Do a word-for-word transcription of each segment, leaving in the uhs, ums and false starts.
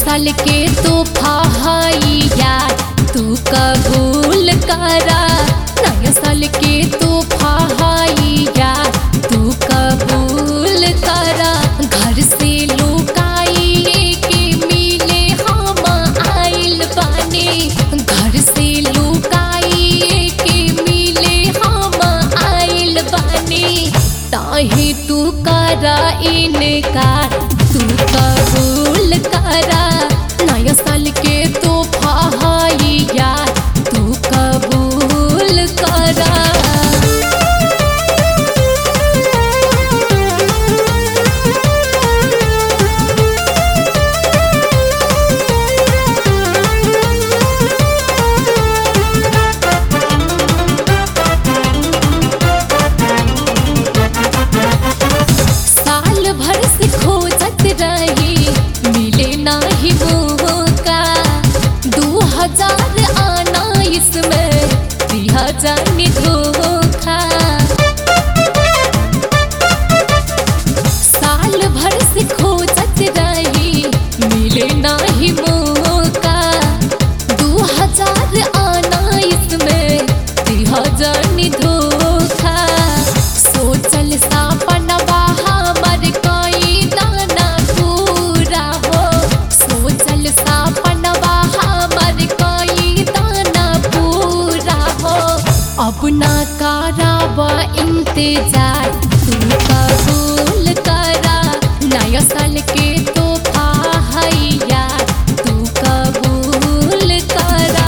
साल के तोहफा हाई यार तू कबूल करा। नया साल के तोहफा हाई यार तू कबूल करा। घर से लुकाई के मिले हम आइल बानी। घर से लुकाई के मिले हम आइल बानी। ताही तू करा इनकार तू कबूल करा। नया साल के तोहफा हाई यार तू कबूल करा। साल भर से खोजत रही मिले नाही मौका। दो हजार आना इसमें दिया जाने धोखा। साल भर से खोजत रही मिले नाही मौका। दो हजार आना इसमें दिया जाने धोखा। सोचल सपनवा हमर कोई दाना पूरा हो। सोचल सपनवा हमर कोई दाना पूरा हो। अब ना करावा इंतजार तू कबूल करा। नया साल के तोहफा हाई यार तू कबूल करा।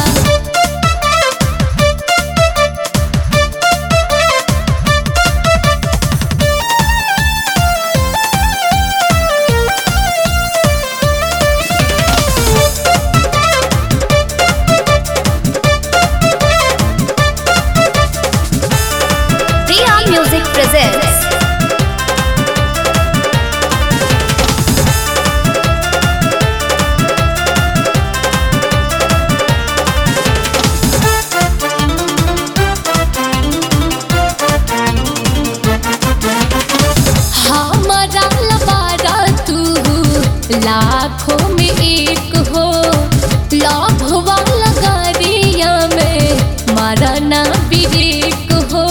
Priya Music presents हमारा लबारा तू लाखों में एक हो। लाभ वाला गाड़िया में मारा ना ब्रेक हो।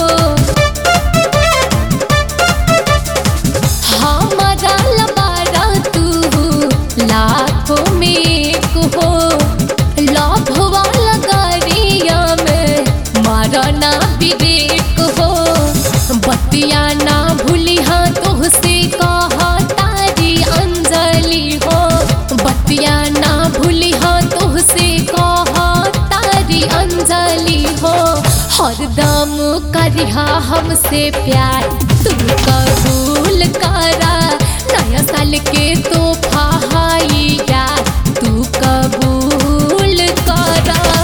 हमारा लबारा तू लाखों में एक हो। लाभ वाला गाड़िया में मारा ना ब्रेक हो। बतिया ना भूली हाँ तुहसे कहा तारी अंजलि हो। बतिया ना भूली हाँ तुहसे कहा तारी अंजलि हो। हरदम करिहा हमसे प्यार तू कबूल करा। नया साल के तोहफा हाई यार तू कबूल करा।